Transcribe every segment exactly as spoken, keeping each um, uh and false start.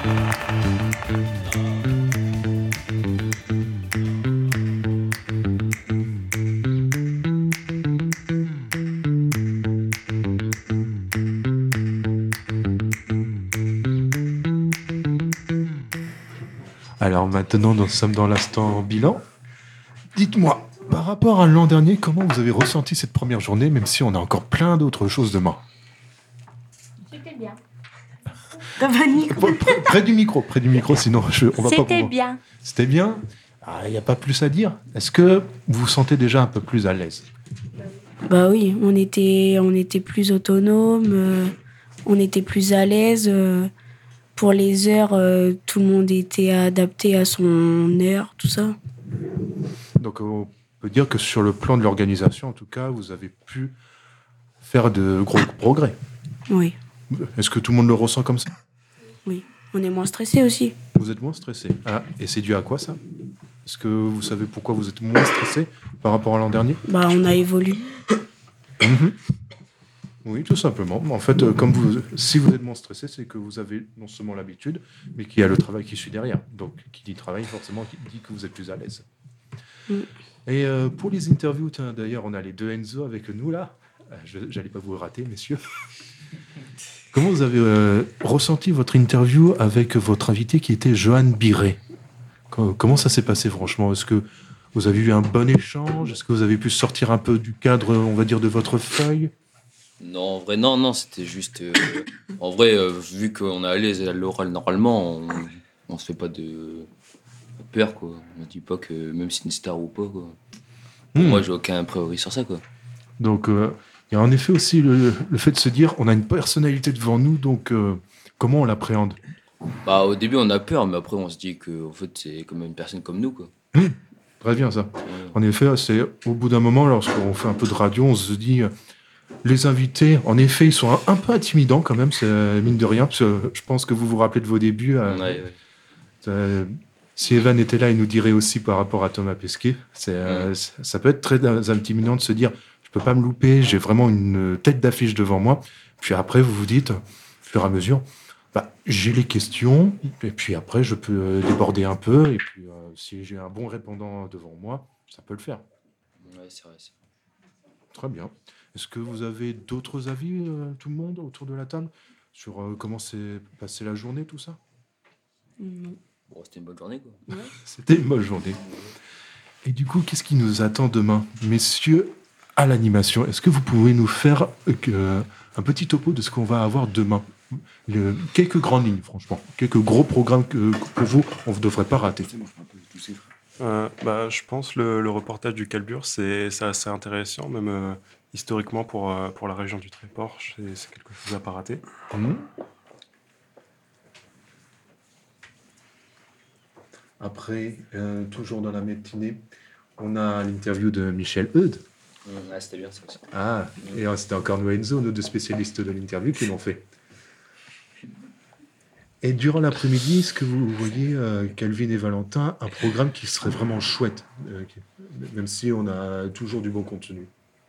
Alors maintenant, nous sommes dans l'instant bilan. Dites-moi, par rapport à l'an dernier, comment vous avez ressenti cette première journée, même si on a encore plein d'autres choses demain? C'était bien. Près, près du micro, près du micro, sinon je, on va pas C'était pouvoir. bien. C'était bien. Il n'y a pas plus à dire. Est-ce que vous vous sentez déjà un peu plus à l'aise? Bah oui, on était, on était plus autonome, euh, on était plus à l'aise. Euh, pour les heures, euh, tout le monde était adapté à son heure, tout ça. Donc on peut dire que sur le plan de l'organisation, en tout cas, vous avez pu faire de gros progrès. Oui. Est-ce que tout le monde le ressent comme ça? Oui. On est moins stressé aussi. Vous êtes moins stressé. Ah, et c'est dû à quoi ça? Est-ce que vous savez pourquoi vous êtes moins stressé par rapport à l'an dernier? Bah, on a évolué. Mmh. Oui, tout simplement. En fait, euh, comme vous, si vous êtes moins stressé, c'est que vous avez non seulement l'habitude, mais qu'il y a le travail qui suit derrière. Donc, qui dit travail, forcément, qui dit que vous êtes plus à l'aise. Mm. Et euh, pour les interviews, tiens, d'ailleurs, on a les deux Enzo avec nous là. Je n'allais pas vous le rater, messieurs. Comment vous avez euh, ressenti votre interview avec votre invité qui était Johan Biret? Comment ça s'est passé, franchement? Est-ce que vous avez eu un bon échange? Est-ce que vous avez pu sortir un peu du cadre, on va dire, de votre feuille? Non, en vrai, non, non, c'était juste... Euh, en vrai, euh, vu qu'on est allé à l'oral normalement, on, on se fait pas de peur, quoi. On ne dit pas que même si c'est une star ou pas, quoi. Pour Mmh. moi, j'ai aucun a priori sur ça, quoi. Donc, il euh, y a en effet aussi le, le fait de se dire, on a une personnalité devant nous, donc euh, comment on l'appréhende? Bah, au début, on a peur, mais après, on se dit que, en fait, c'est comme une personne comme nous, quoi. Mmh. Très bien, ça. Ouais. En effet, c'est au bout d'un moment, lorsqu'on fait un peu de radio, on se dit... Euh, les invités, en effet, ils sont un, un peu intimidants quand même, c'est, mine de rien, parce que je pense que vous vous rappelez de vos débuts. Euh, Ouais, ouais. euh, si Evan était là, il nous dirait aussi par rapport à Thomas Pesquet, c'est, euh, Mm. ça peut être très intimidant de se dire, je peux pas me louper, j'ai vraiment une tête d'affiche devant moi. Puis après, vous vous dites, au fur et à mesure, bah, j'ai les questions, et puis après, je peux déborder un peu, et puis euh, si j'ai un bon répondant devant moi, ça peut le faire. Ouais, c'est vrai, c'est vrai. Très bien. Est-ce que vous avez d'autres avis, euh, tout le monde, autour de la table, sur euh, comment s'est passée la journée, tout ça? Non. Bon, c'était une bonne journée, quoi. Ouais. C'était une bonne journée. Et du coup, qu'est-ce qui nous attend demain? Messieurs, à l'animation, est-ce que vous pouvez nous faire euh, un petit topo de ce qu'on va avoir demain? Le, quelques grandes lignes, franchement. Quelques gros programmes que, que pour vous, on ne devrait pas rater. Euh, bah, je pense le, le reportage du Calbur, c'est, c'est assez intéressant, même euh, historiquement pour, euh, pour la région du Tréport, c'est, c'est quelque chose à pas rater. Mmh. Après, euh, toujours dans la matinée, on a l'interview de Michel Eudes. Mmh, ouais, c'était bien, ça aussi. Ah, et euh, c'était encore nous Enzo, nos deux spécialistes de l'interview, qui l'ont fait. Et durant l'après-midi, est-ce que vous voyez, euh, Calvin et Valentin, un programme qui serait vraiment chouette, euh, qui- même si on a toujours du bon contenu?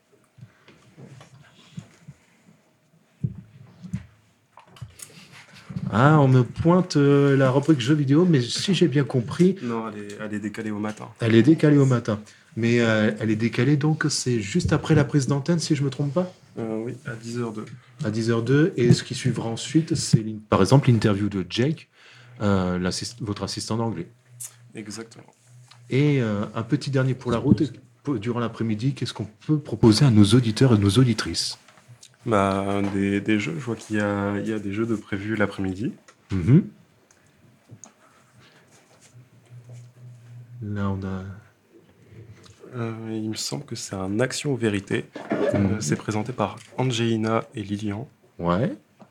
Ah, on me pointe euh, la rubrique jeux vidéo, mais si j'ai bien compris, Non, elle est, elle est décalée au matin. elle est décalée au matin. Mais euh, elle est décalée, donc c'est juste après la prise d'antenne, si je ne me trompe pas? Euh, oui, à dix heures deux. À dix heures deux. Et ce qui suivra ensuite, c'est l'in- par exemple l'interview de Jake, euh, l'assist- votre assistant d'anglais. Exactement. Et euh, un petit dernier pour la route, pour- durant l'après-midi, qu'est-ce qu'on peut proposer à nos auditeurs et nos auditrices? Bah, des, des jeux, je vois qu'il y a, il y a des jeux de prévus l'après-midi. Mhm. Là, on a... Euh, il me semble que c'est un Action ou Vérité. Mhm. Euh, c'est présenté par Angelina et Lilian. Ouais.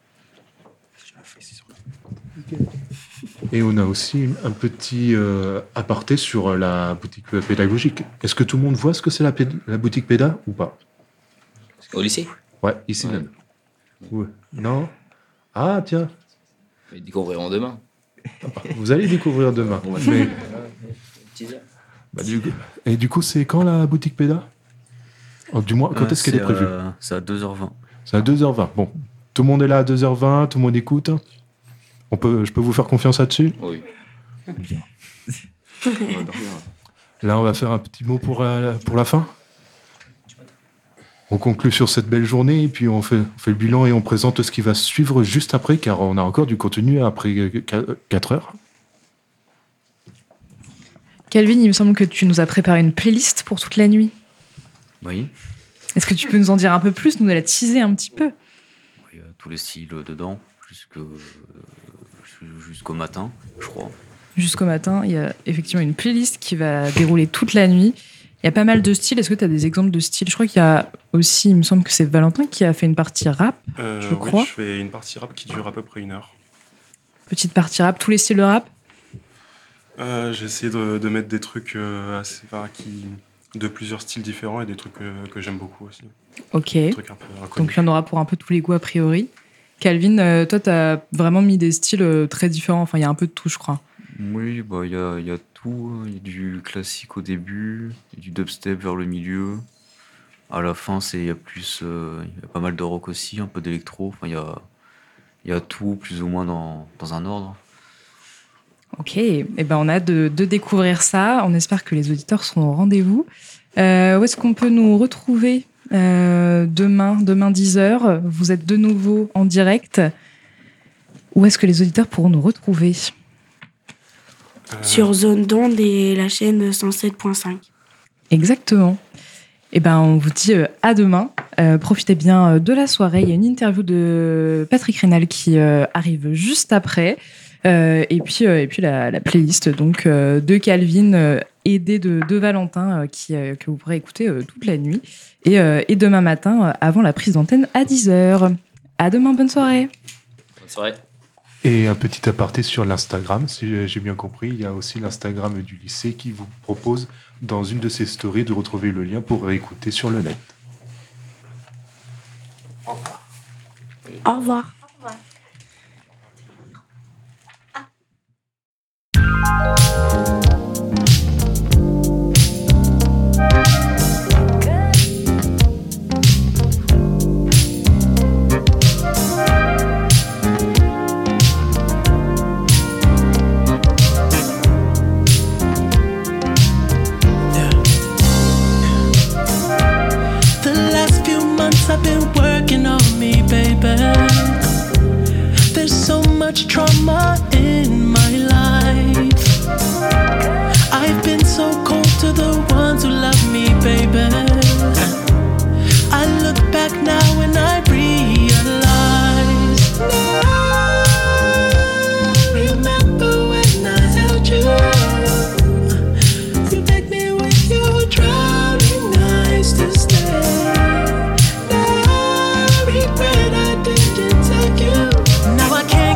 Et on a aussi un petit euh, aparté sur la boutique pédagogique. Est-ce que tout le monde voit ce que c'est la, péd- la boutique péda ou pas? Au lycée? Ouais, ici Ouais. même. Ouais. Non? Ah, tiens, Ils découvriront demain. vous allez découvrir demain. On va Mais, Teaser. bah, du coup- et du coup, c'est quand la boutique péda? Oh, du moins, quand Euh, est-ce qu'elle est c'est, prévue? euh, C'est à deux heures vingt. C'est à deux heures vingt. Bon, tout le monde est là à deux heures vingt, tout le monde écoute. On On peut, je peux vous faire confiance là-dessus? Oui. Là, on va faire un petit mot pour la, pour la fin. On conclut sur cette belle journée et puis on fait, on fait le bilan et on présente ce qui va suivre juste après, car on a encore du contenu après quatre heures. Calvin, il me semble que tu nous as préparé une playlist pour toute la nuit. Oui. Est-ce que tu peux nous en dire un peu plus, nous la teaser un petit peu? Il y a tous les styles dedans, jusque, jusqu'au matin, je crois. Jusqu'au matin, il y a effectivement une playlist qui va dérouler toute la nuit. Il y a pas mal de styles. Est-ce que tu as des exemples de styles? Je crois qu'il y a aussi, il me semble que c'est Valentin qui a fait une partie rap, Euh, je oui, crois. je fais une partie rap qui dure à peu près une heure. Petite partie rap, tous les styles de rap. Euh, j'ai essayé de, de mettre des trucs euh, assez, enfin, qui, de plusieurs styles différents et des trucs euh, que j'aime beaucoup aussi. Ok. Des trucs un peu inconnus. Donc il y en aura pour un peu tous les goûts a priori. Calvin, euh, toi, tu as vraiment mis des styles euh, très différents. Enfin, il y a un peu de tout, je crois. Oui, bah, il y a, il y a tout. Il y a du classique au début, il y a du dubstep vers le milieu. À la fin, c'est, il y a plus, euh, il y a pas mal de rock aussi, un peu d'électro. Enfin, il y a, il y a tout plus ou moins dans, dans un ordre. Ok, eh ben, on a hâte de, de découvrir ça. On espère que les auditeurs seront au rendez-vous. Euh, où est-ce qu'on peut nous retrouver euh, demain, demain dix heures? Vous êtes de nouveau en direct. Où est-ce que les auditeurs pourront nous retrouver? Euh, Sur Zone d'onde et la chaîne cent sept point cinq. Exactement. Eh ben, on vous dit euh, à demain. Euh, profitez bien euh, de la soirée. Il y a une interview de Patrick Rénal qui euh, arrive juste après. Euh, et puis, euh, et puis la, la playlist donc, euh, de Calvin, euh, aidée de, de Valentin, euh, qui, euh, que vous pourrez écouter euh, toute la nuit. Et, euh, et demain matin, euh, avant la prise d'antenne à dix heures. À demain, bonne soirée. Bonne soirée. Et un petit aparté sur l'Instagram, si j'ai bien compris, il y a aussi l'Instagram du lycée qui vous propose, dans une de ses stories, de retrouver le lien pour écouter sur le net. Au revoir. I've been working on me, baby. There's so much trauma in my life. I've been so cold to the ones who love me, baby. I look back now and I realize. Now, remember when I held you? You begged me with your drowning eyes to stay. Regret I didn't take you. Now I can't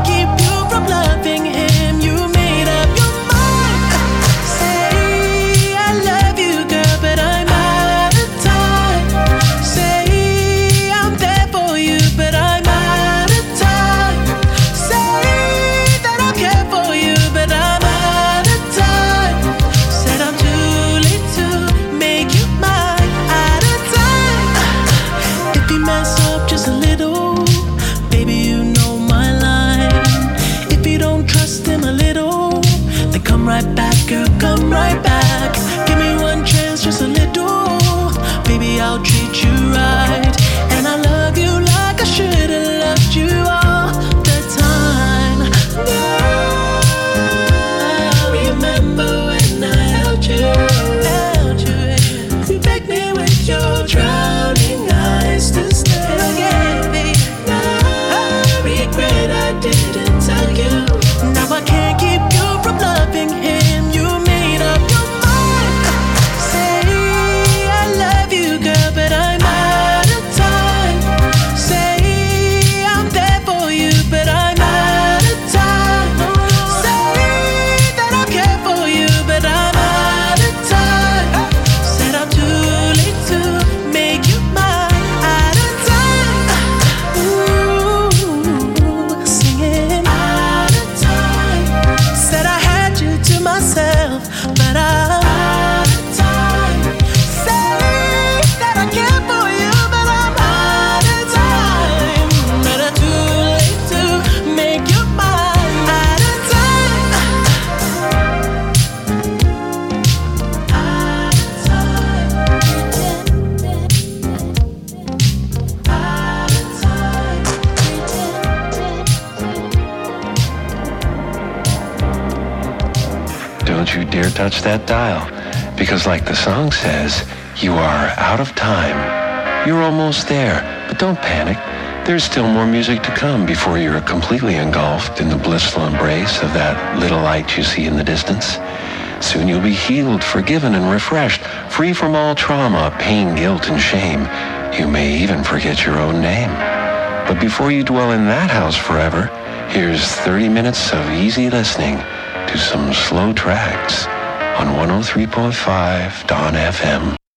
dare touch that dial. Because like the song says, you are out of time. You're almost there, but don't panic. There's still more music to come before you're completely engulfed in the blissful embrace of that little light you see in the distance. Soon you'll be healed, forgiven, and refreshed, free from all trauma, pain, guilt, and shame. You may even forget your own name. But before you dwell in that house forever, here's thirty minutes of easy listening to some slow tracks on one oh three point five Dawn F M.